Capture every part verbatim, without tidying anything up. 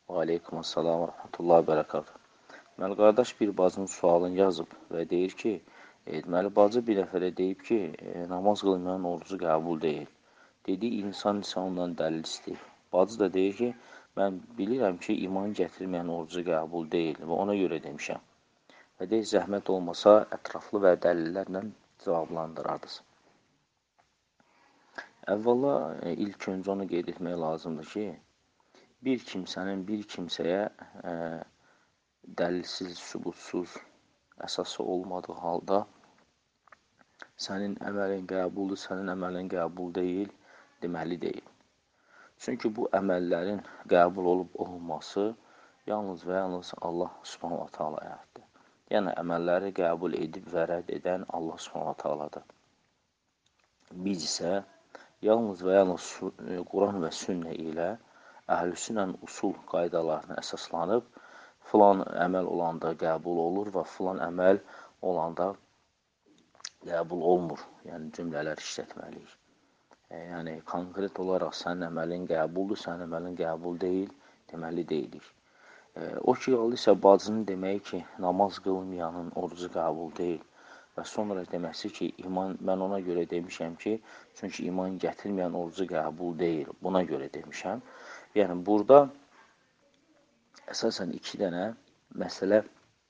Və aleykumussalam və rəhmətullahi və bərəkatuhu. Deməli, qardaş bir bacının sualını yazıb və deyir ki, e, deməli, bacı bir nəfərə deyib ki, e, namaz qılmayan orucu qəbul deyil. Dediyi insan isə ondan dəlil istəyir. Bacı da deyir ki, mən bilirəm ki, iman gətirməyən orucu qəbul deyil və ona görə demişəm. Və deyir, zəhmət olmasa, ətraflı və dəlillərlə cavablandırardınız. Əvvəla, e, ilk öncə onu qeyd etmək lazımdır ki, bir kimsənin bir kimsəyə e, dəlilsiz, sübutsuz, əsası olmadığı halda sənin əməlin qəbuldur, sənin əməlin qəbul deyil, deməli deyil. Çünki bu əməllərin qəbul olub olması yalnız və yalnız Allah Subhanahu Taala'ya aiddir. Yəni, əməlləri qəbul edib və rədd edən Allah Subhanahu Taala'dır. Biz isə yalnız və yalnız Quran və sünnə ilə əhlüsünnənin usul qaydalarına əsaslanıb, filan əməl olanda qəbul olur və filan əməl olanda qəbul olmur. Yəni, cümlələr işlətməliyik. E, yəni, konkret olaraq sənin əməlin qəbuldur, sənin əməlin qəbul deyil, deməli deyilik. E, o ki, qaldı isə bacının deməyi ki, namaz qılmayanın orucu qəbul deyil və sonra deməsi ki, iman, mən ona görə demişəm ki, çünki iman gətirməyən orucu qəbul deyil, buna görə demişəm. Yəni, burada əsasən iki dənə məsələ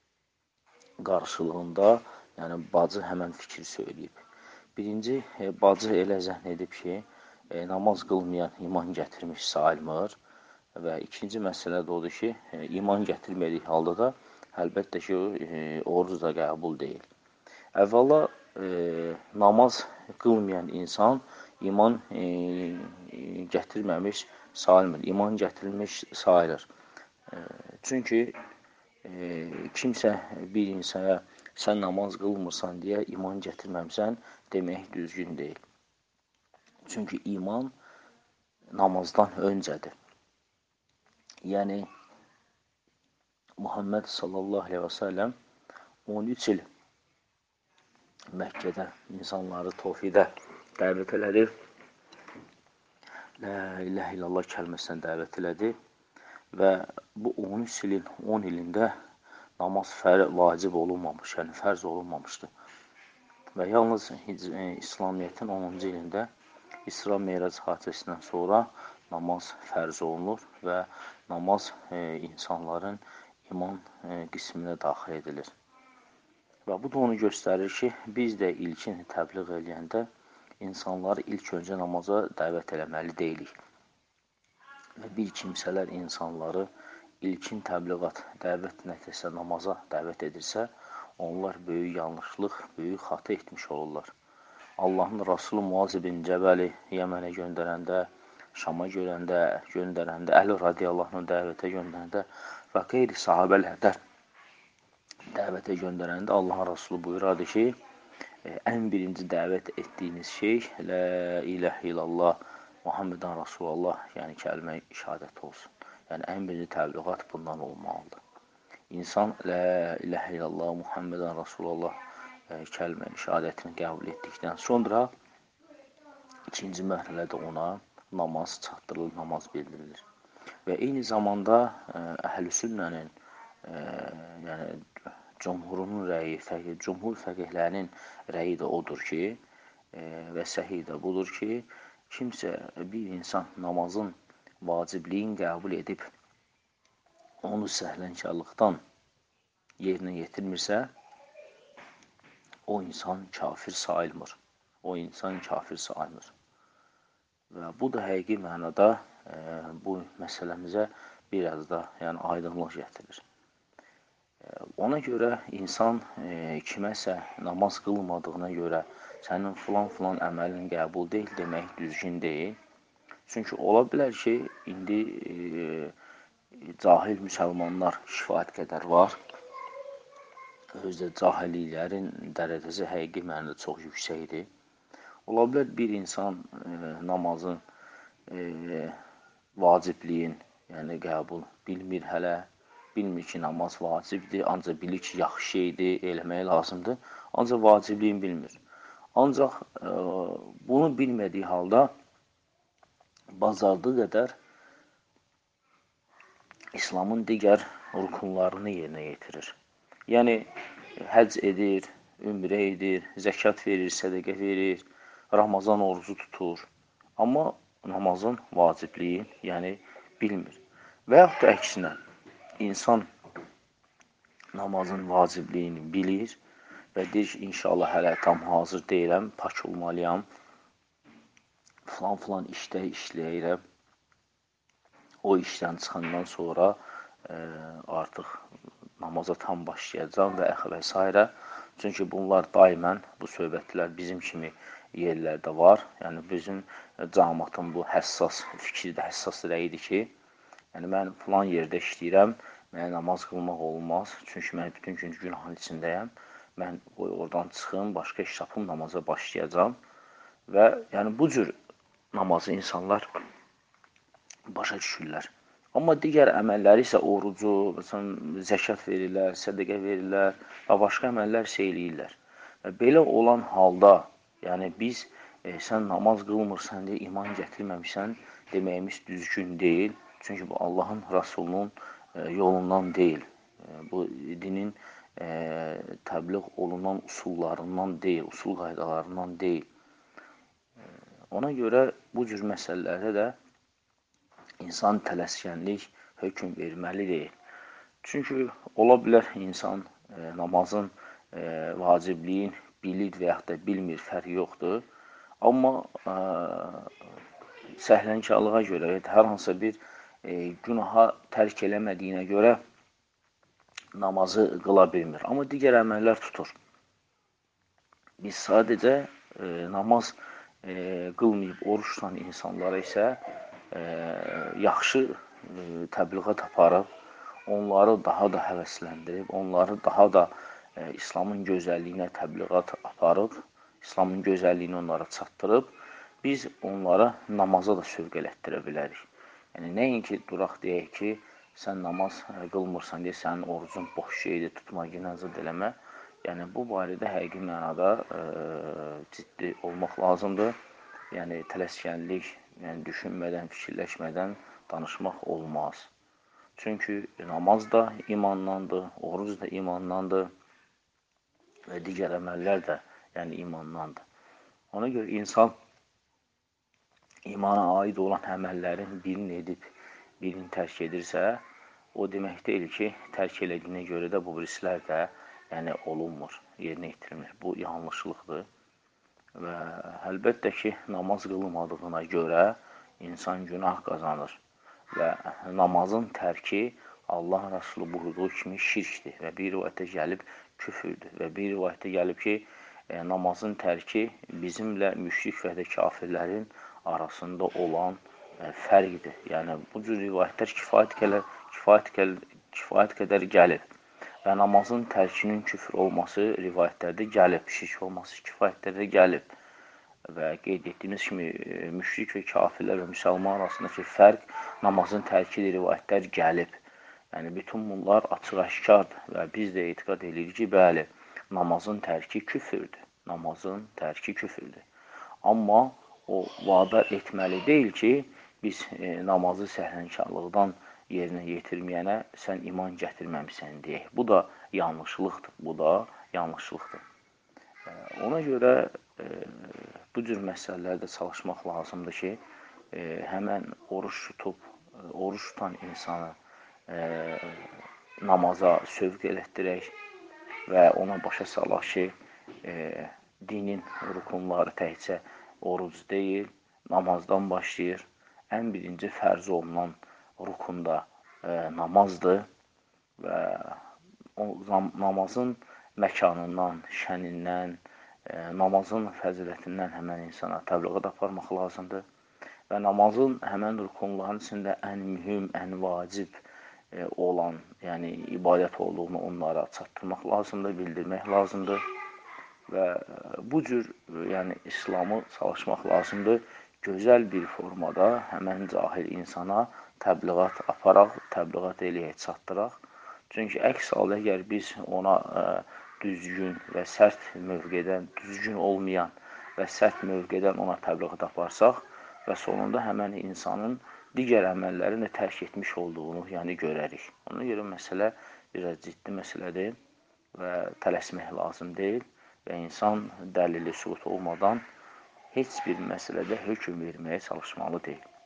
qarşılığında, yəni bacı həmən fikir söyləyib. Birinci, e, bacı elə zəhn edib ki, e, namaz qılmayan iman gətirmiş sayılmır və ikinci məsələ də odur ki, e, iman gətirmədiyi halda da əlbəttə ki, e, oruc da qəbul deyil. Əvvəla, e, namaz qılmayan insan iman e, gətirməmiş sayılmır, iman gətirilmiş sayılır. E, çünki e, kimsə bir insana sən namaz qılmırsan deyə iman gətirməmsən demək düzgün deyil. Çünki iman namazdan öncədir. Yəni, Muhammed sallallahu aleyhi və səlləm on üç il Məkkədə insanları tovhidə dəvət elədi. La iləhə illallah kəlməsinə dəvət elədi və bu on üç ilin on ilində namaz fər vacib olunmamış, yəni fərz olunmamışdı. Və yalnız İslamiyyətin onuncu ilində İsra Meyrac hadisəsindən sonra namaz fərz olunur və namaz e, insanların iman e, qisminə daxil edilir. Və bu da onu göstərir ki, biz də ilkin təbliğ eləyəndə insanları ilk öncə namaza dəvət eləməli deyilik. Və bir kimsələr insanları ilkin təbliğat dəvət nəticəsində namaza dəvət edirsə, onlar böyük yanlışlıq, böyük xata etmiş olurlar. Allahın Rasulü Muaz ibn Cəbəli Yəmənə göndərəndə, Şama görəndə, göndərəndə, Əli radiyallahu anh dəvətə göndərəndə və qeyri sahabələrdən dəvətə göndərəndə Allahın Rasulü buyuradı ki, ən birinci dəvət etdiyiniz şey Lə iləhə illallah Muhammedən Rasulullah, yəni kəlmə şəhadət olsun. Yəni, ən birinci təbliğat bundan olmalıdır. İnsan Lə iləhə illallah Muhammedən Rasulullah kəlmə şəhadətini qəbul etdikdən sonra ikinci mərhələdə ona namaz çatdırılır, namaz bildirilir. Və eyni zamanda əhl-i-sünnənin yəni cumhurun rəyi, fəqih, cumhur fəqihlərinin rəyi də odur ki, e, və səhih də budur ki, kimsə, bir insan namazın vacibliyin qəbul edib, onu səhlənkarlıqdan yerinə yetirmirsə, o insan kafir sayılmır. O insan kafir sayılmır. Və bu da həqiqi mənada e, bu məsələmizə biraz da yəni, aydınlıq gətirir. Ona görə insan e, kiməsə namaz qılmadığına görə sənin filan-filan əməlin qəbul deyil demək düzgün deyil. Çünki ola bilər ki, indi e, cahil müsəlmanlar kifayət qədər var. Özdə cahilliklərin dərəcəsi həqiqi mənada çox yüksəkdir. Ola bilər bir insan e, namazın e, vacibliyin, yəni qəbul bilmir hələ. Bilmir ki, namaz vacibdir, ancaq bilir ki, yaxşı şeydir, eləmək lazımdır, ancaq vacibliyin bilmir. Ancaq e, bunu bilmədiyi halda bacardığı qədər İslamın digər rukunlarını yerinə yetirir. Yəni, həcc edir, ümrə edir, zəkat verir, sədəqə verir, Ramazan orucu tutur. Amma namazın vacibliyi, yəni bilmir. Və yaxud da əksinə, insan namazın vacibliyini bilir və deyir ki, inşallah hələ tam hazır deyiləm, pak olmalıyam, filan-filan işdə işləyirəm. O işdən çıxandan sonra e, artıq namaza tam başlayacam və və s. Çünki bunlar daimən, bu söhbətlər bizim kimi yerlərdə var. Yəni, bizim cəmaatın bu həssas fikri də həssas rəyidir ki, yəni, mən filan yerdə işləyirəm, mənə namaz qılmaq olmaz. Çünki mən bütün gün günahın içindəyəm. Mən oradan çıxım, başqa iş tapım, namaza başlayacam. Və yəni, bu cür namazı insanlar başa düşürlər. Amma digər əməlləri isə orucu, məsələn, zəkat verirlər, sədəqə verirlər və başqa əməllər isə eləyirlər. Və belə olan halda, yəni biz, e, sən namaz qılmırsan deyə iman gətirməmişsən deməyimiz düzgün deyil. Çünki bu Allahın Rasulunun e, yolundan deyil. E, bu dinin e, təbliğ olunan usullarından deyil, usul qaydalarından deyil. E, ona görə bu cür məsələlərdə də İnsan tələskənlik hökm verməli deyil. Çünki ola bilər insan e, namazın e, vacibliyin bilir və yaxud da bilmir, fərqi yoxdur. Amma e, səhlənkarlığa görə, hər hansısa bir e, günaha tərk eləmədiyinə görə namazı qıla bilmir. Amma digər əməllər tutur. Biz sadəcə e, namaz e, qılmayıb oruç tutan insanlara isə E, yaxşı e, təbliğat aparıb, onları daha da həvəsləndirib, onları daha da e, İslamın gözəlliyinə təbliğat aparıb, İslamın gözəlliyini onlara çatdırıb, biz onlara namaza da sövq elətdirə bilərik. Yəni, nəinki duraq deyək ki, sən namaz qılmırsan deyə sənin orucun boş şeydir, tutma, günazı eləmə. Yəni, bu barədə həqiqi mənada e, ciddi olmaq lazımdır. Yəni, tələskənlik, yəni düşünmədən, fikirləşmədən danışmaq olmaz. Çünki namaz da imandandır, oruc da imandandır və digər əməllər də yəni imandandır. Ona görə insan imana aid olan əməllərin birini edib, birini tərk edirsə, o demək deyil ki, tərk elədiyinə görə də bu birisilər də yəni olunmur, yerinə yetirilmir. Bu yanlışlıqdır. Və əlbəttə ki, namaz qılmadığına görə insan günah qazanır və namazın tərki Allah Rəsulü buyurduğu kimi şirkdir və bir rivayətə gəlib küfürdür və bir rivayətə gəlib ki, e, namazın tərki bizimlə müşrik və də kafirlərin arasında olan e, fərqdir. Yəni, bu cür rivayətlər kifayət qədər, kifayət qədər, kifayət qədər gəlib. Və namazın tərkinin küfr olması rivayətlərdə gəlib, şirk olması kifayətlərdə gəlib. Və qeyd etdiyimiz kimi, müşrik və kafirlər və müsəlman arasındakı fərq namazın tərkidir, rivayətlər gəlib. Yəni, bütün bunlar açıq-aşkardır və biz də etiqad edirik ki, bəli, namazın tərki küfürdür. Namazın tərki küfürdür. Amma o vadar etməli deyil ki, biz e, namazı səhlənkarlıqdan yerinə yetirməyənə sən iman gətirməmişsən deyək. Bu da yanlışlıqdır. Bu da yanlışlıqdır. E, ona görə e, bu cür məsələlərdə çalışmaq lazımdır ki, e, həmən oruç tutub, e, oruç tutan insanı e, namaza sövq elətdirək və ona başa salaq ki, e, dinin rukunları təkcə oruc deyil, namazdan başlayır. Ən birinci fərz olunan rukunda e, namazdır və o, namazın məkanından, şənindən, e, namazın fəzilətindən həmən insana təbliğat aparmaq lazımdır və namazın həmən rukunların içində ən mühüm, ən vacib e, olan, yəni ibadət olduğunu onlara çatdırmaq lazımdır, bildirmək lazımdır və bu cür yəni İslamı çalışmaq lazımdır. Gözəl bir formada həmən cahil insana təbliğat aparaq, təbliğat eləyək, çatdıraq. Çünki əks halda əgər biz ona ə, düzgün və sərt mövqedən, düzgün olmayan və sərt mövqedən ona təbliğat aparsaq və sonunda həmən insanın digər əməllərin də tərk etmiş olduğunu yəni görərik. Ona görə məsələ biraz ciddi məsələdir və tələsmək lazım deyil və insan dəlili sübut olmadan heç bir məsələdə hökm verməyə çalışmalı deyil.